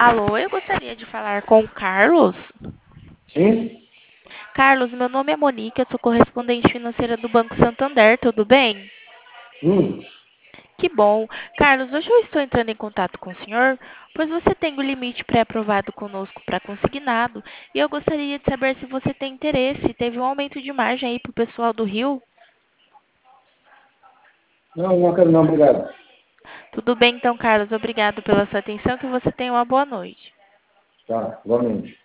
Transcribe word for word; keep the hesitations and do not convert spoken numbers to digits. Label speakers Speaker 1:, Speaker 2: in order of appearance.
Speaker 1: Alô, eu gostaria de falar com o Carlos.
Speaker 2: Sim?
Speaker 1: Carlos, meu nome é Monique, eu sou correspondente financeira do Banco Santander, tudo bem?
Speaker 2: Hum.
Speaker 1: Que bom. Carlos, hoje eu estou entrando em contato com o senhor, pois você tem o limite pré-aprovado conosco para consignado, e eu gostaria de saber se você tem interesse. Teve um aumento de margem aí para o pessoal do Rio?
Speaker 2: Não, não quero não, obrigado.
Speaker 1: Tudo bem então, Carlos, obrigado pela sua atenção, que você tenha uma boa noite.
Speaker 2: Tá, igualmente.